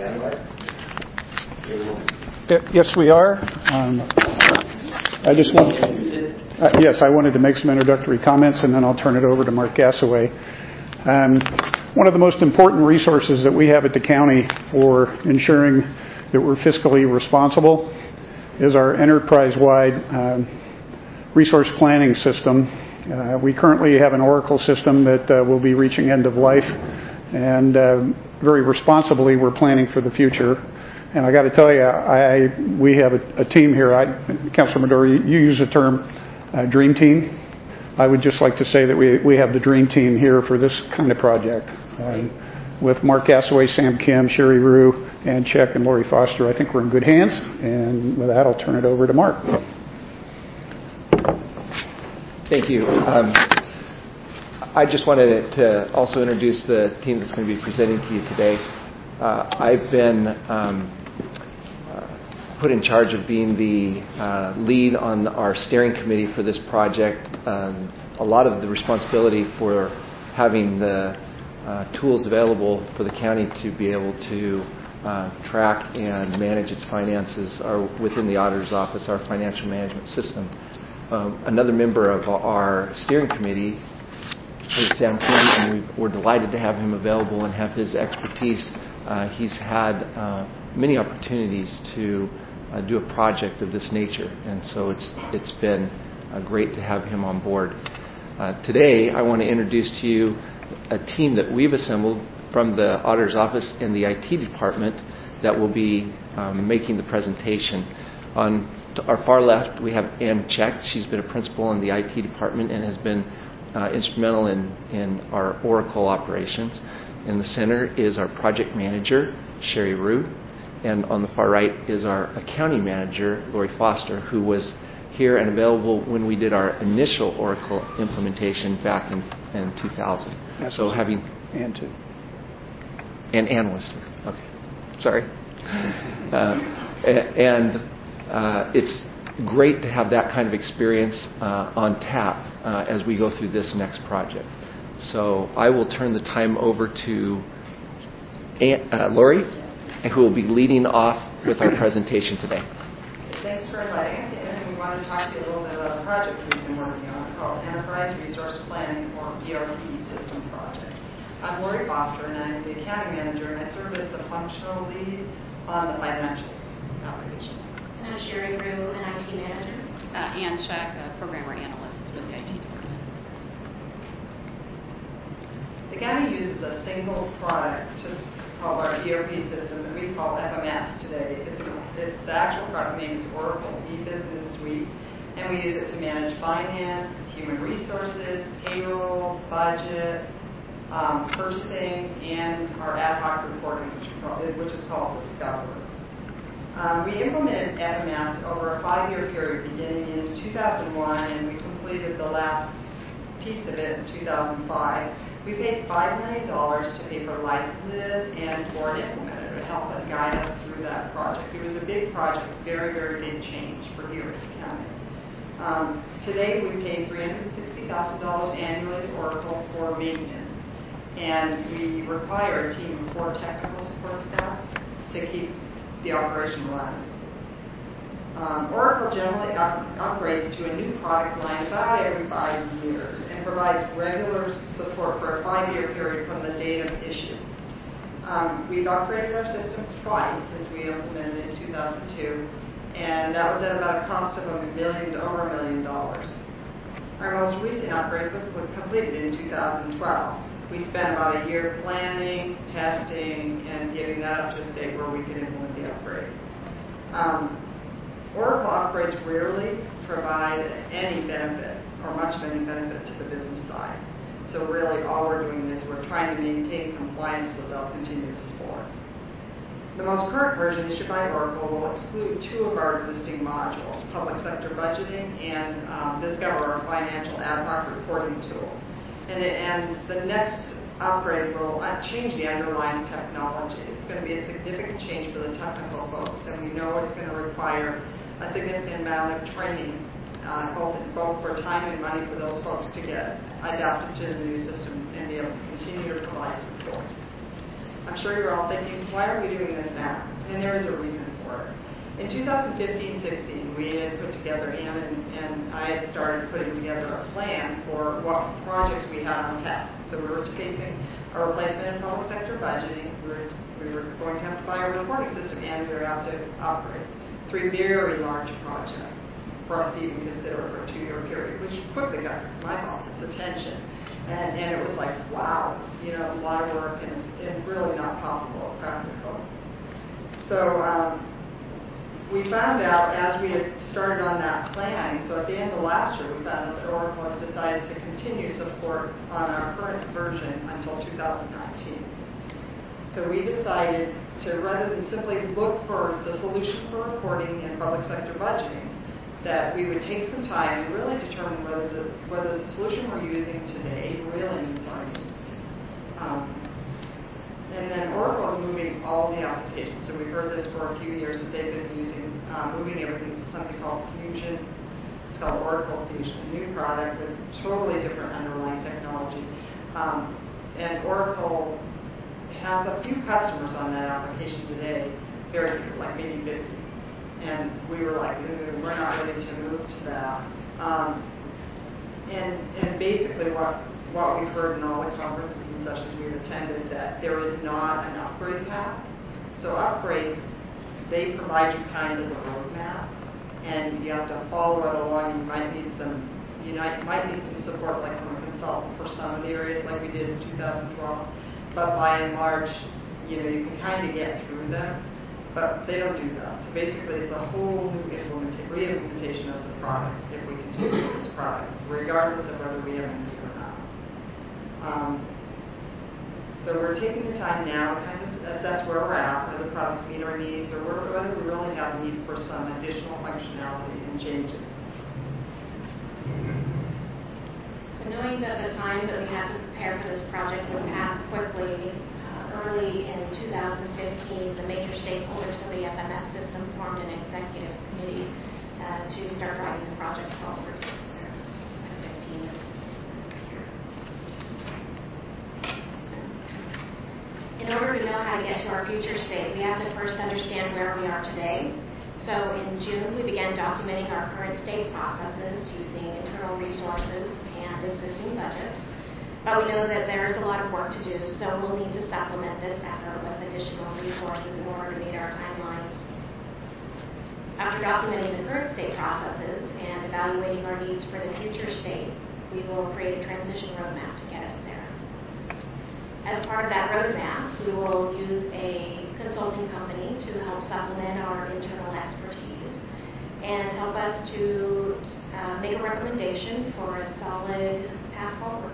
Yes, we are. I wanted to make some introductory comments, and then I'll turn it over to Mark Gassaway. One of the most important resources that we have at the county for ensuring that we're fiscally responsible is our enterprise-wide resource planning system. We currently have an Oracle system that will be reaching end of life, and very responsibly we're planning for the future. And I got to tell you, we have a team here. Councilor Medori, you use the term dream team. I would just like to say that we have the dream team here for this kind of project. With Mark Gassaway, Sam Kim, Sherry Rue, and Check and Lori Foster, I think we're in good hands. And with that, I'll turn it over to Mark. Thank you. I just wanted to also introduce the team that's going to be presenting to you today. I've been put in charge of being the lead on our steering committee for this project. A lot of the responsibility for having the tools available for the county to be able to track and manage its finances are within the auditor's office, our financial management system. Another member of our steering committee is Sam Kim, and we're delighted to have him available and have his expertise. He's had many opportunities to do a project of this nature, and so it's been great to have him on board. Today, I want to introduce to you a team that we've assembled from the auditor's office and the IT department that will be making the presentation. On our far left, we have Ann Check. She's been a principal in the IT department and has been instrumental in our Oracle operations. In the center is our project manager, Sherry Rue. And on the far right is our accounting manager, Lori Foster, who was here and available when we did our initial Oracle implementation back in 2000. That's so having Ann too. And Ann was too. Okay. Sorry. It's great to have that kind of experience on tap as we go through this next project. So I will turn the time over to Lori, who will be leading off with our presentation today. Thanks for inviting us in. We want to talk to you a little bit about a project we've been working on called Enterprise Resource Planning or ERP System Project. I'm Lori Foster, and I'm the accounting manager, and I serve as the functional lead on the financials operations. And I'm Sherry Rue, an IT manager. Ann Check, a programmer analyst with the IT department. The county uses a single product called our ERP system that we call FMS today. It's the actual product name is Oracle E-Business Suite, and we use it to manage finance, human resources, payroll, budget, purchasing, and our ad hoc reporting, which is called Discover. We implemented FMS over a 5-year period beginning in 2001, and we completed the last piece of it in 2005. We paid $5 million to pay for licenses and for an implementer to help and guide us through that project. It was a big project, very, very big change for here at the county. Today, we pay $360,000 annually to Oracle for maintenance, and we require a team of 4 technical support staff to keep the operation running. Oracle generally upgrades to a new product line about every 5 years and provides regular support for a 5-year period from the date of issue. We've upgraded our systems twice since we implemented in 2002, and that was at about a cost of over $1 million. Our most recent upgrade was completed in 2012. We spent about a year planning, testing, and getting that up to a state where we could implement the upgrade. Oracle upgrades rarely provide any benefit or much of any benefit to the business side. So really all we're doing is we're trying to maintain compliance so they'll continue to support. The most current version issued by Oracle will exclude 2 of our existing modules, Public Sector Budgeting and Discover, our financial ad hoc reporting tool. And the next upgrade will change the underlying technology. It's going to be a significant change for the technical folks, and we know it's going to require a significant amount of training, both for time and money for those folks to get adapted to the new system and be able to continue to provide support. I'm sure you're all thinking, why are we doing this now? And there is a reason for it. In 2015-16, we had put together, Ann and I had started putting together a plan for what projects we had on test. So we were facing a replacement in public sector budgeting. We were going to have to buy a reporting system, and we were have to operate 3 very large projects for us to even consider for a 2-year period, which quickly got my boss's attention. And it was like, wow, a lot of work and really not possible or practical. So we found out as we had started on that planning, so at the end of last year, we found out that Oracle has decided to continue support on our current version until 2019. So we decided to, rather than simply look for the solution for reporting and public sector budgeting, that we would take some time and really determine whether the solution we're using today really meets our needs. And then Oracle is moving all the applications. So we've heard this for a few years that they've been moving everything to something called Fusion. It's called Oracle Fusion, a new product with totally different underlying technology. And Oracle has a few customers on that application today, very few, like maybe 50. And we were like, we're not ready to move to that. And basically what we've heard in all the conferences and sessions we've attended, that there is not an upgrade path. So upgrades, they provide you kind of the roadmap, and you have to follow it along. You might need some support, like from a consultant for some of the areas, like we did in 2012. But by and large, you can kind of get through them, but they don't do that. So basically, it's a whole new re-implementation of the product if we continue with this product, regardless of whether we have a need or not. So we're taking the time now to kind of assess where we're at, whether the products meet our needs, or whether we really have need for some additional functionality and changes. So knowing that the time that we had to prepare for this project would pass quickly, early in 2015, the major stakeholders of the FMS system formed an executive committee to start driving the project forward. In order to know how to get to our future state, we have to first understand where we are today. So in June, we began documenting our current state processes using internal resources and existing budgets. But we know that there is a lot of work to do, so we'll need to supplement this effort with additional resources in order to meet our timelines. After documenting the current state processes and evaluating our needs for the future state, we will create a transition roadmap to get us there. As part of that roadmap, we will use a consulting company to help supplement our internal expertise and help us to make a recommendation for a solid path forward.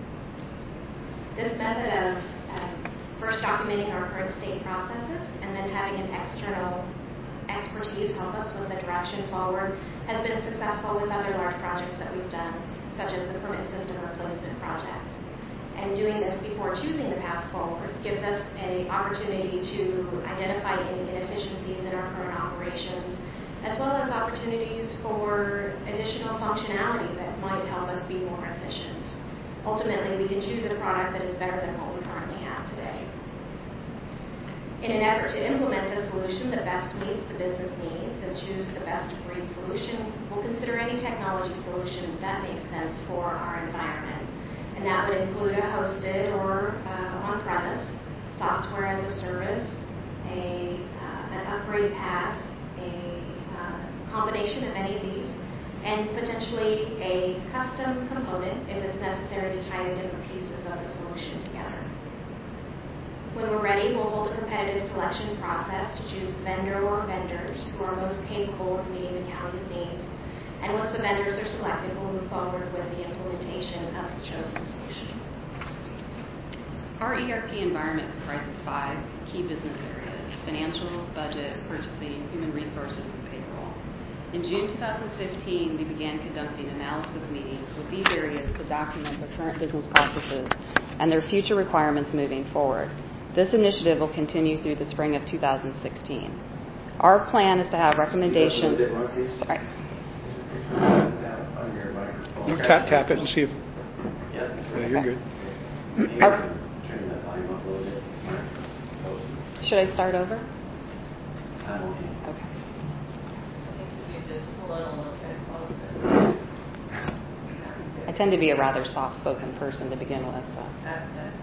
This method of first documenting our current state processes and then having an external expertise help us with the direction forward has been successful with other large projects that we've done, such as the permit system replacement project. And doing this before choosing the path forward gives us an opportunity to identify any inefficiencies in our current operations, as well as opportunities for additional functionality that might help us be more efficient. Ultimately, we can choose a product that is better than what we currently have today. In an effort to implement the solution that best meets the business needs and choose the best breed solution, we'll consider any technology solution that makes sense for our environment. And that would include a hosted or on-premise, software as a service, an upgrade path, a combination of any of these, and potentially a custom component if it's necessary to tie the different pieces of the solution together. When we're ready, we'll hold a competitive selection process to choose the vendor or vendors who are most capable of meeting the county's needs. And once the vendors are selected, we'll move forward with the implementation of the chosen solution. Our ERP environment comprises 5 key business areas: financial, budget, purchasing, human resources, and payroll. In June 2015, we began conducting analysis meetings with these areas to document their current business processes and their future requirements moving forward. This initiative will continue through the spring of 2016. Our plan is to have recommendations. Sorry. You tap it and see if. Yeah, you're good. should I start over? I'm okay. Okay. I think if you just pull it a little bit closer. I tend to be a rather soft-spoken person to begin with, so. That's good.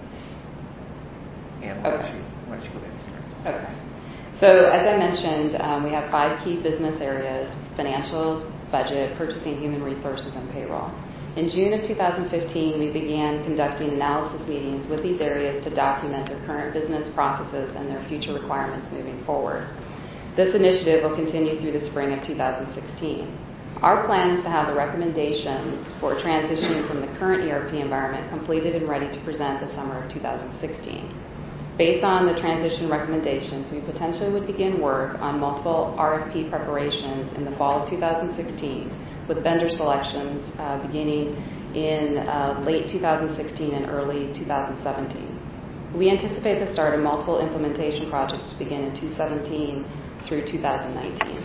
And Okay. why don't you go ahead and start? Okay. So as I mentioned, we have 5 key business areas: financials, budget, purchasing, human resources, and payroll. In June of 2015, we began conducting analysis meetings with these areas to document their current business processes and their future requirements moving forward. This initiative will continue through the spring of 2016. Our plan is to have the recommendations for transitioning from the current ERP environment completed and ready to present the summer of 2016. Based on the transition recommendations, we potentially would begin work on multiple RFP preparations in the fall of 2016, with vendor selections beginning in late 2016 and early 2017. We anticipate the start of multiple implementation projects to begin in 2017 through 2019.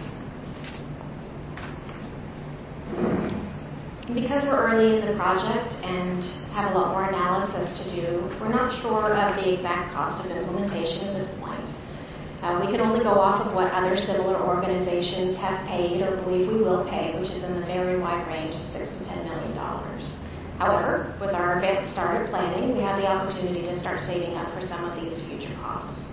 Because we're early in the project and have a lot more analysis to do, we're not sure of the exact cost of implementation at this point. We can only go off of what other similar organizations have paid or believe we will pay, which is in the very wide range of $6 to $10 million. However, with our advanced starter planning, we have the opportunity to start saving up for some of these future costs.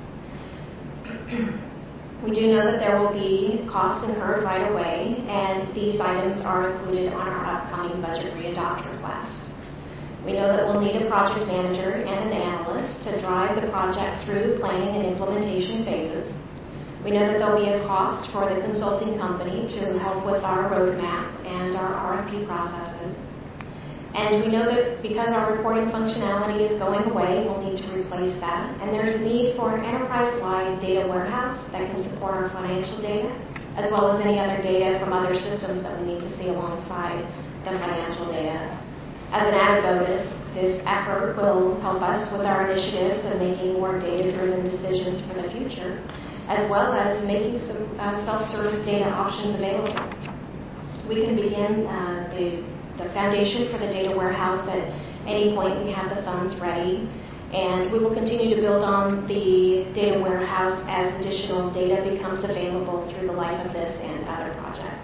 We do know that there will be costs incurred right away, and these items are included on our upcoming budget readopt request. We know that we'll need a project manager and an analyst to drive the project through planning and implementation phases. We know that there'll be a cost for the consulting company to help with our roadmap and our RFP processes. And we know that because our reporting functionality is going away, we'll need to replace that. And there's a need for an enterprise-wide data warehouse that can support our financial data, as well as any other data from other systems that we need to see alongside the financial data. As an added bonus, this effort will help us with our initiatives and making more data-driven decisions for the future, as well as making some self-service data options available. We can begin the foundation for the data warehouse at any point we have the funds ready, and we will continue to build on the data warehouse as additional data becomes available through the life of this and other projects.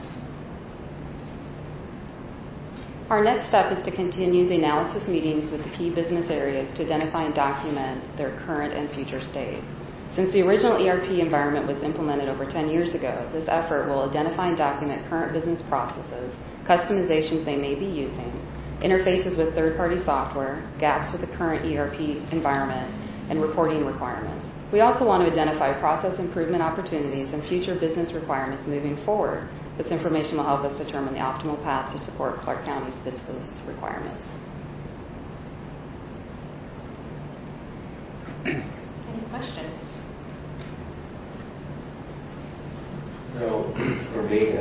Our next step is to continue the analysis meetings with the key business areas to identify and document their current and future state. Since the original ERP environment was implemented over 10 years ago, this effort will identify and document current business processes, customizations they may be using, interfaces with third-party software, gaps with the current ERP environment, and reporting requirements. We also want to identify process improvement opportunities and future business requirements moving forward. This information will help us determine the optimal path to support Clark County's business requirements. Any questions? So, for me,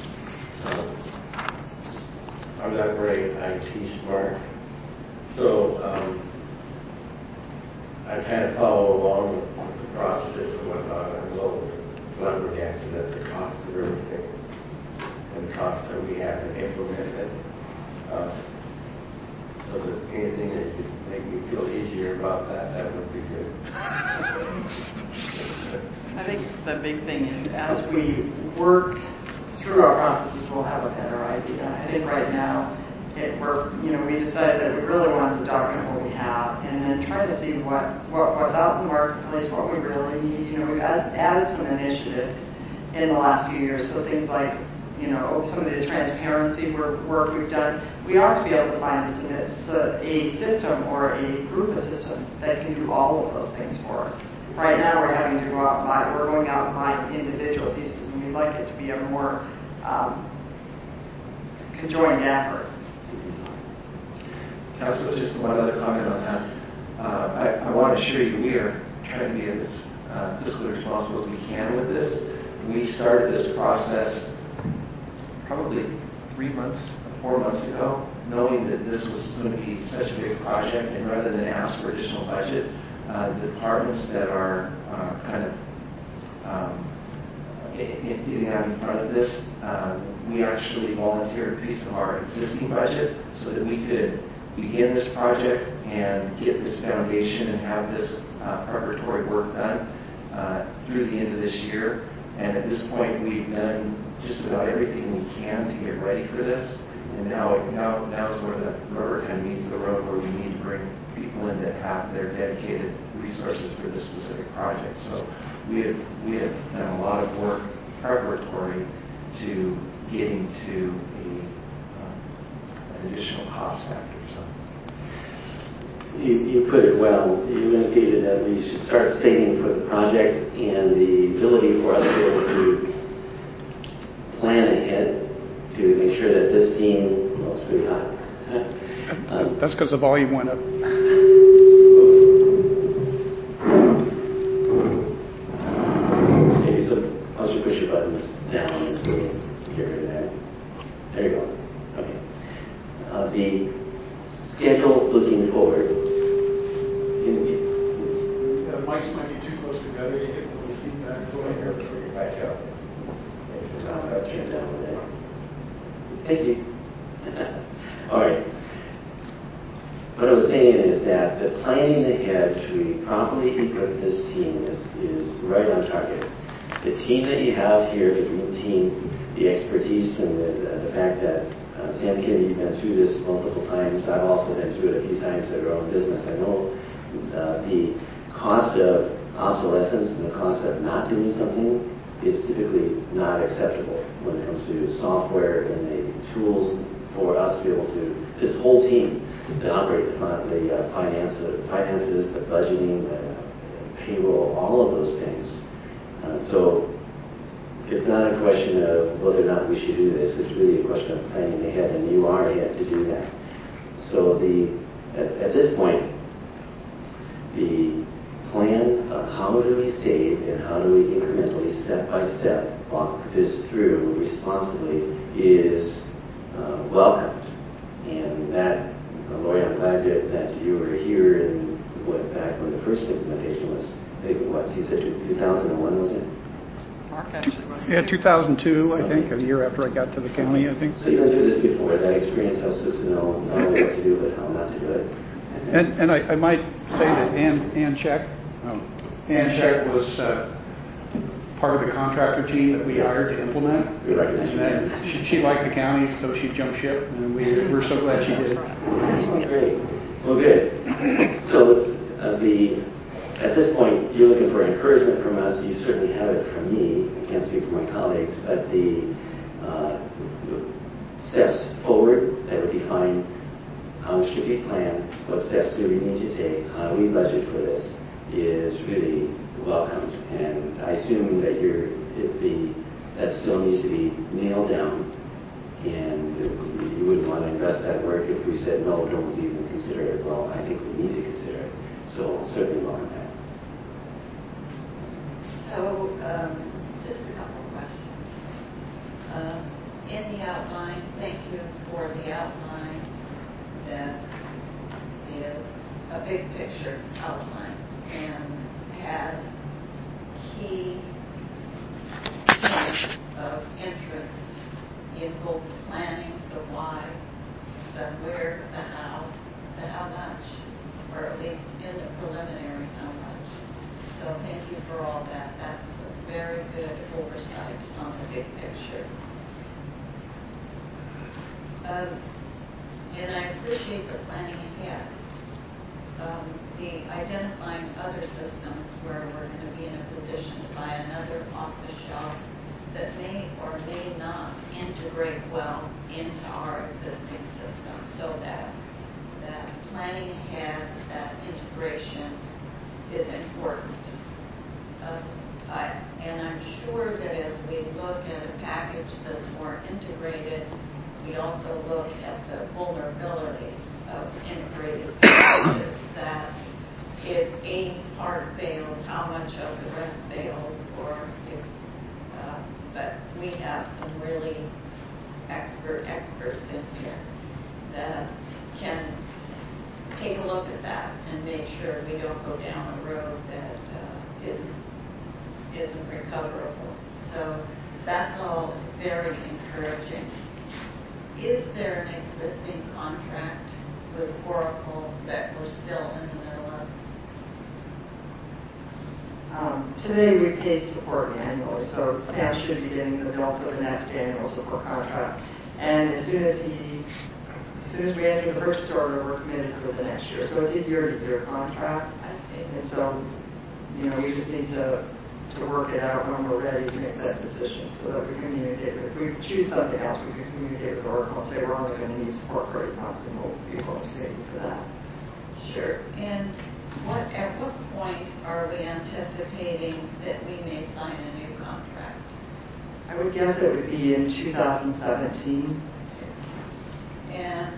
I'm not very IT smart, so I kind of follow along with the process and whatnot. I'm a little flabbergasted at the cost of everything and the cost that we have to implement it. So if there's anything that could make me feel easier about that, that would be good. I think the big thing is as we work through our processes, we'll have a better idea. I think right now, we decided that we really wanted to document what we have and then try to see what's out in the marketplace, what we really need. We've added some initiatives in the last few years, so things like some of the transparency work we've done. We ought to be able to find a system or a group of systems that can do all of those things for us. Right now, we're having to go out and buy. We're going out and buying individual pieces, and we'd like it to be a more conjoined effort. Council, just one other comment on that. I want to assure you we are trying to be as fiscally responsible as we can with this. We started this process probably 4 months ago, knowing that this was going to be such a big project, and rather than ask for additional budget, the departments that are kind of getting out in front of this, we actually volunteered a piece of our existing budget so that we could begin this project and get this foundation and have this preparatory work done. through the end of this year. And at this point, we've done just about everything we can to get ready for this. And now is where the rubber kind of meets the road, where we need to bring people in that have their dedicated resources for this specific project. So we have done a lot of work preparatory to getting to an additional cost factor. So. You put it well. You indicated that we should start saving for the project, and the ability for us to be able to plan ahead to make sure that this team, well, it's pretty hot. That's because the volume went up. Maybe some, I'll just push your buttons down and so get rid of that. There you go. Okay. The schedule looking forward. The mics might be too close together. You get a little feedback. Go ahead. Bring it back up. I'll turn it down with that. Thank you. All right. What I was saying is that the planning ahead to properly equip this team is right on target. The team that you have here, the green team, the expertise, and the fact that Sam Kennedy, you've been through this multiple times. I've also been through it a few times at our own business. I know the cost of obsolescence and the cost of not doing something is typically not acceptable when it comes to software and the tools for us to be able to, this whole team, to operate the finances, the budgeting, the payroll, all of those things. So it's not a question of whether or not we should do this. It's really a question of planning ahead, and you are ahead to do that. So at this point, the plan of how do we save and how do we incrementally, step by step, walk this through responsibly is welcomed. And that, Lori, I'm glad that you were here and back when the first implementation was, I think, what, you said 2001, was it? Mark actually was. Yeah, 2002, I think, a year after I got to the county, I think. So you've been through this before. That experience helps us to know not only what to do, but how not to do it. And I might say that Ann Check was part of the contractor team that we hired to implement. We recognize and then she liked the county, so she jumped ship, and we're so glad she did. Great. Well, good. So at this point, you're looking for encouragement from us. You certainly have it from me. I can't speak for my colleagues, but the steps forward that would define how it should be planned, what steps do we need to take, how do we budget for this, is really welcomed. And I assume that that still needs to be nailed down, and you wouldn't want to invest that work if we said, no, don't even consider it. Well, I think we need to consider it. So certainly welcome that. So, just a couple of questions. In the outline, thank you for the outline that is a big picture outline and has key points of interest in both the planning, the why, the where, the how much, or at least in the preliminary how much. So thank you for all that. That's a very good oversight on the big picture. And I appreciate the planning ahead. The identifying other systems where we're going to be in a position to buy another off-the-shelf that may or may not integrate well into our existing system, so that planning ahead, that integration is important. And I'm sure that as we look at a package that's more integrated, we also look at the vulnerability of integrated packages, that if a part fails, how much of the rest fails, or if, but we have some really experts in here that can take a look at that and make sure we don't go down a road that isn't recoverable. So that's all very encouraging. Is there an existing contract with Oracle that we're still in the middle of? Today, we pay support annually, so Sam should be getting the bill for the next annual support contract. And as soon as we enter the purchase order, we're committed for the next year. So it's a year-to-year contract. And so, we just need to work it out when we're ready to make that decision so that we communicate with, if we choose something else, we can communicate with Oracle and say we're only going to need support for 8 months and we'll be willing to pay you for that. Sure. And at what point are we anticipating that we may sign a new contract? I would guess it would be in 2017. And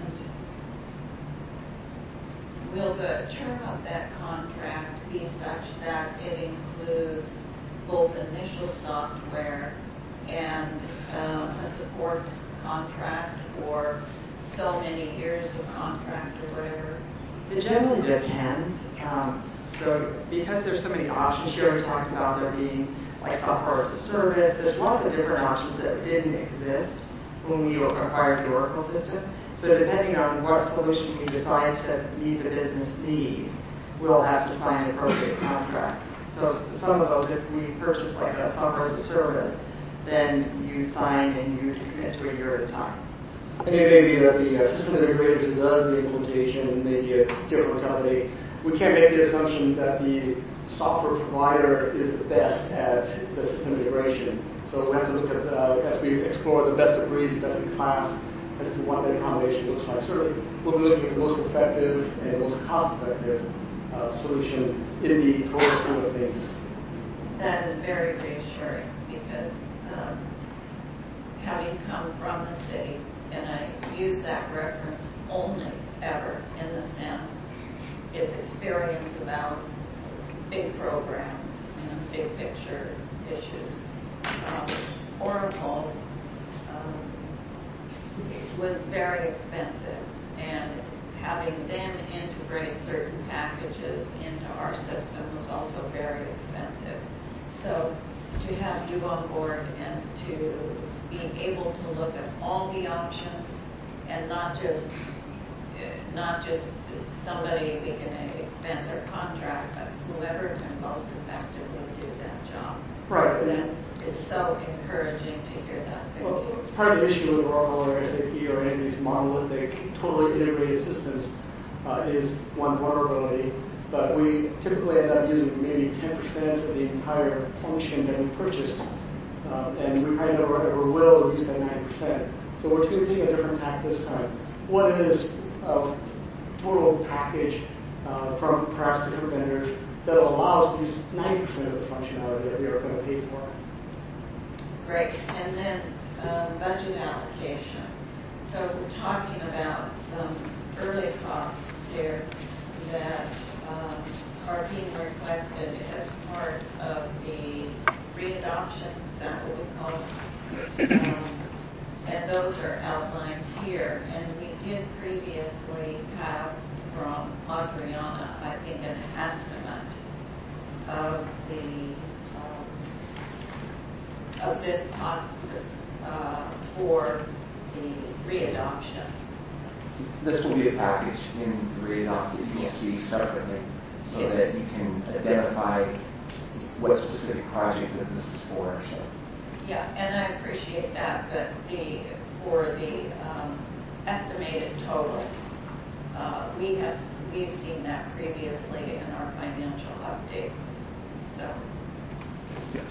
will the term of that contract be such that it includes both initial software and a support contract for so many years of contract or whatever? It generally depends. So because there's so many options here, we talked about there being like software as a service. There's lots of different options that didn't exist when we acquired the Oracle system. So depending on what solution we decide to meet the business needs, we'll have to sign appropriate contracts. So some of those, if we purchase like a software as a service, then you sign and you commit to a year at a time. And it may be that the system integrator who does the implementation may be a different company. We can't make the assumption that the software provider is the best at the system integration. So we have to look at, as we explore the best of breed, best in class, as to what that combination looks like. Certainly, we'll be looking at the most effective and the most cost-effective solution in the total scheme of things. That is very reassuring because having come from the city, and I use that reference only ever in the sense it's experience about big programs and big picture issues. Oracle was very expensive, and having them integrate certain packages into our system was also very expensive. So to have you on board and to be able to look at all the options and not just somebody we can expand their contract, but whoever can most effectively do that job. Right. That is so encouraging to hear that. Well, part of the issue with Oracle or SAP or any of these monolithic, totally integrated systems is one vulnerability. But we typically end up using maybe 10% of the entire function that we purchased. And we probably never ever will use that 90%. So we're taking a different tack this time. What is a total package from perhaps different vendors that will allow us to use 90% of the functionality that we are going to pay for? Great. And then budget allocation. So we're talking about some early costs here that are being requested as part of the readoption, is that what we call it? And those are outlined here. And we did previously have from Adriana, I think, an estimate of this cost for the readoption. This will be a package in the readopt that you will see separately so that you can identify what specific project that this is for. So. Yeah, and I appreciate that, but for the estimated total, we've seen that previously in our financial updates. So, Yes.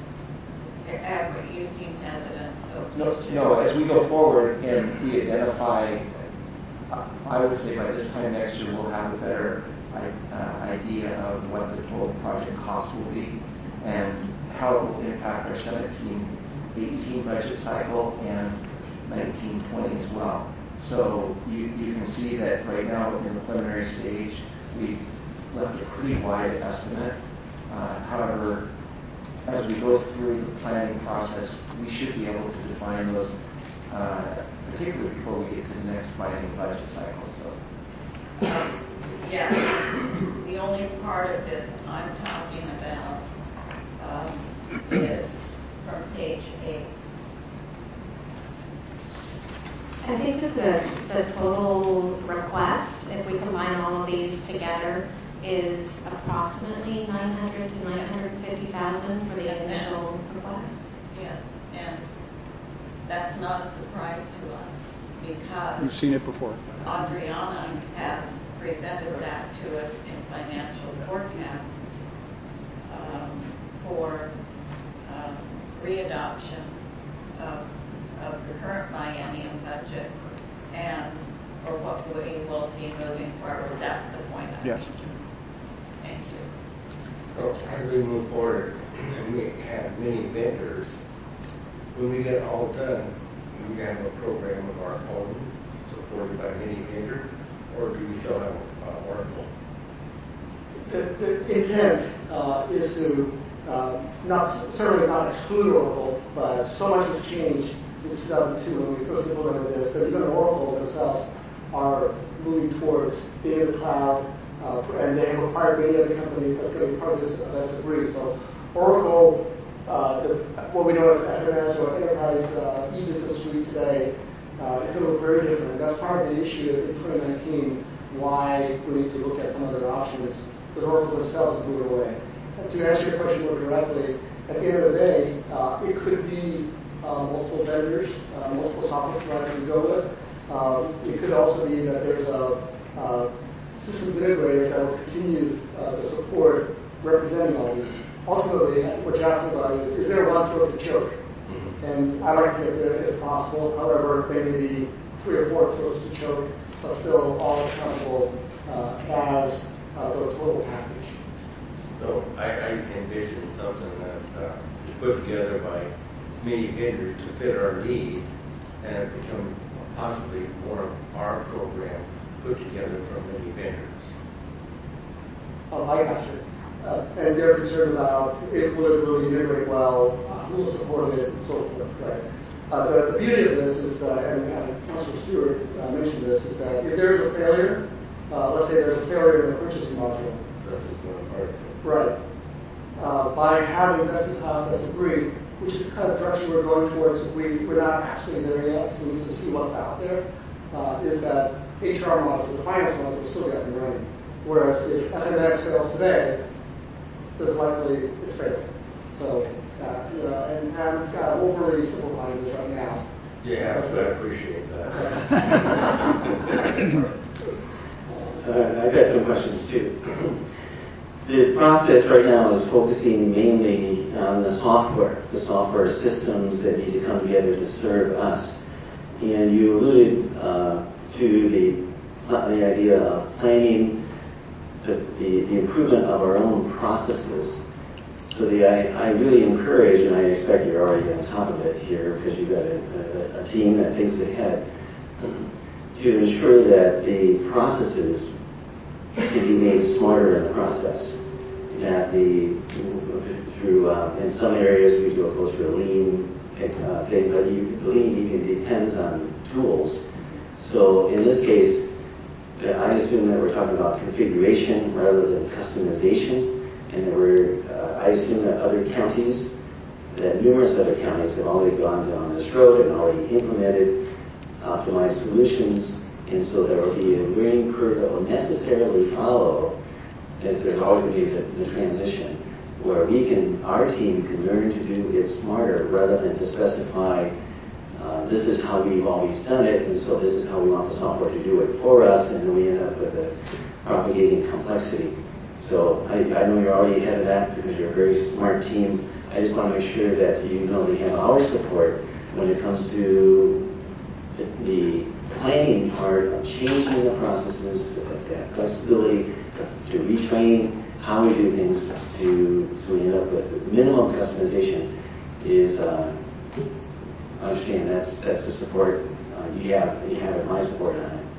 You seem hesitant, so no. As we go forward and we identify, I would say by this time next year we'll have a better idea of what the total project cost will be and how it will impact our 17-18 budget cycle and 19-20 as well. So you can see that right now in the preliminary stage we've left a pretty wide estimate. However, as we go through the planning process, we should be able to define those, particularly before we get to the next binding budget cycle. So. Yeah, the only part of this I'm talking about is from page 8. I think that the total request, if we combine all of these together, is approximately $900,000 to $950,000 for the initial request. Yes, and that's not a surprise to us because You've seen it before. Adriana has presented that to us in financial forecasts for readoption of the current biennium budget and for what we will see moving forward. That's the point I'm Yes. making. Thank you. So as we move forward and we have many vendors, when we get it all done, we have a program of our own supported by many vendors, or do we still have Oracle? The intent is to certainly not exclude Oracle, but so much has changed since 2002 when we first implemented this that even Oracle themselves are moving towards being in the cloud, and they have required many other companies that's going to be part of this best of breed. So Oracle, what we know as FMS or Enterprise E-Business Suite today, is going to look very different. And that's part of the issue in 2019 why we need to look at some other options, because Oracle themselves is moving away. To answer your question more directly, at the end of the day, it could be multiple vendors, multiple software providers we go with. It could also be that there's a systems integrator that will continue to support representing all these. Ultimately, what you're asking about is there one throat to choke? And I like to get there if possible. However, there may be 3 or 4 throats to choke, but still all accountable as the total package. So I envision something that is put together by many vendors to fit our need and become possibly more of our program put together from many vendors. Oh, I got you. And they're concerned about it will it really integrate well, who will support it, and so forth. Right. The beauty of this is, and Councilor Stewart mentioned this, is that if there is a failure, let's say there's a failure in the purchasing module. That's just one part of it. Right. By having best in class, best of breed, which is the kind of direction we're going towards, we're not actually there yet. We need to see what's out there. Is that HR module, the finance module, will still get up and running. Whereas if FMX fails today, it's likely it's failed. So, and I'm overly simplifying this right now. Yeah, but I appreciate that. I've got some questions too. The process right now is focusing mainly on the software systems that need to come together to serve us. And you alluded to the idea of planning the improvement of our own processes. So I really encourage, and I expect you're already on top of it here because you've got a team that thinks ahead, to ensure that the processes can be made smarter in the process. That in some areas we go through a lean thing, but lean even depends on tools. So in this case, I assume that we're talking about configuration rather than customization, and that I assume that numerous other counties have already gone down this road and already implemented optimized solutions, and so there will be a learning curve that will necessarily follow as there's always going to be the transition, where our team can learn to do it smarter rather than to specify this is how we've always done it, and so this is how we want the software to do it for us, and then we end up with a propagating complexity. So I know you're already ahead of that because you're a very smart team. I just want to make sure that you know they have our support when it comes to the planning part of changing the processes, that flexibility to retrain how we do things so we end up with minimum customization is I understand that's the support you have my support on it.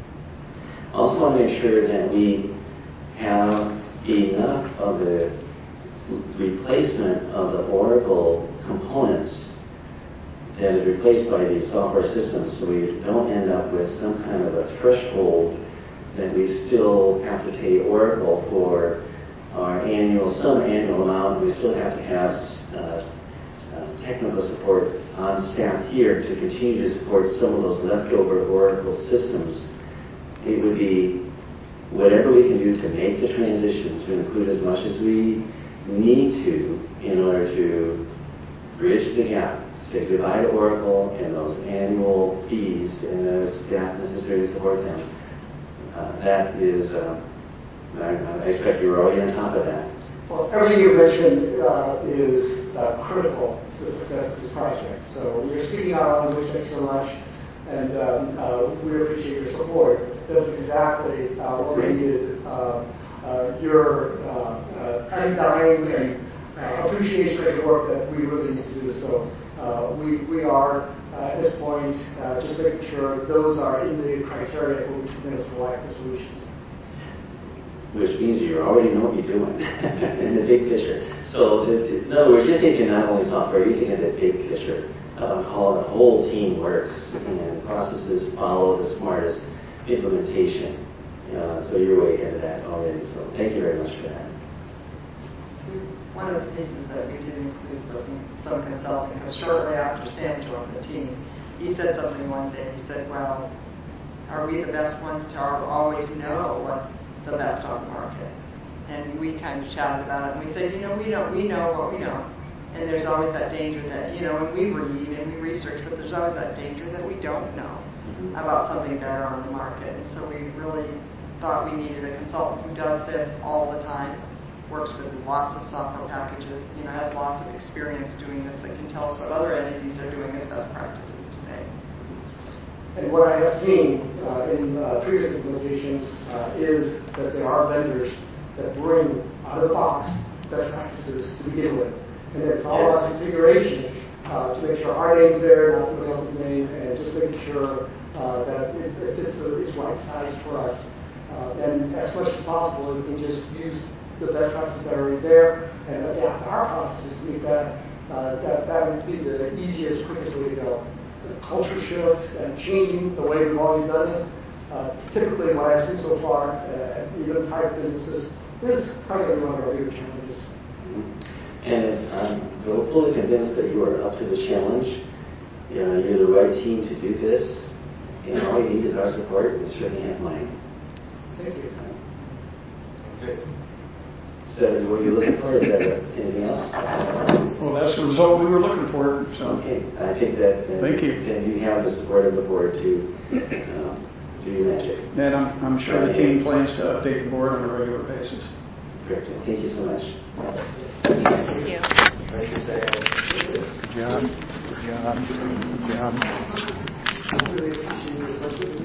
I also want to make sure that we have enough of the replacement of the Oracle components that is replaced by these software systems, so we don't end up with some kind of a threshold that we still have to pay Oracle for our some annual amount. We still have to have technical support on staff here to continue to support some of those leftover Oracle systems. It would be whatever we can do to make the transition to include as much as we need to in order to bridge the gap, say goodbye to Oracle and those annual fees and the staff necessary to support them. That is, I expect you're already on top of that. Well, everything you mentioned is critical to the success of this project. So you're speaking our language, thanks so much, and we appreciate your support. That's exactly what we needed. Your undying and appreciation of the work that we really need to do. So we are, at this point, just making sure those are in the criteria for which we're going to select the solutions. Which means you already know what you're doing in the big picture. So in other words, you're thinking not only software, you're thinking the big picture about how the whole team works and processes follow the smartest implementation. So you're way ahead of that already. So thank you very much for that. One of the pieces that we did include was some consulting, because shortly after Sam joined the team, he said something one day. He said, well, are we the best ones to always know what's the best on the market? And we kind of chatted about it, and we said, we know what we know. And there's always that danger that, and we read and we research, but there's always that danger that we don't know about something better on the market. And so we really thought we needed a consultant who does this all the time, works with lots of software packages, has lots of experience doing this, that can tell us what other entities are doing as best practices today. And what I have seen in previous implementations is that there are vendors that bring out of the box best practices to begin with. And it's all about configuration to make sure our name's there, not somebody else's name, and just making sure that it's right size for us. And as much as possible, we can just use the best practices that are already there and adapt our processes to meet that. That would be the easiest, quickest way to go. The culture shifts and changing the way we've always done it. Typically, what I've seen so far, even private businesses, is probably one of our bigger challenges. And I'm fully convinced that you are up to the challenge. You're the right team to do this. And all you need is our support, and certainly have mine. Thank you. Okay. So is what you're looking for? Is there anything else? Well, that's the result we were looking for. So. Okay. I think that Thank you. Then you have the support of the board to do your magic. And I'm sure the team plans to update the board on a regular basis. Great. Thank you so much. Thank you. Thank you, Sam. Good job. Good job. Good job. I really appreciate your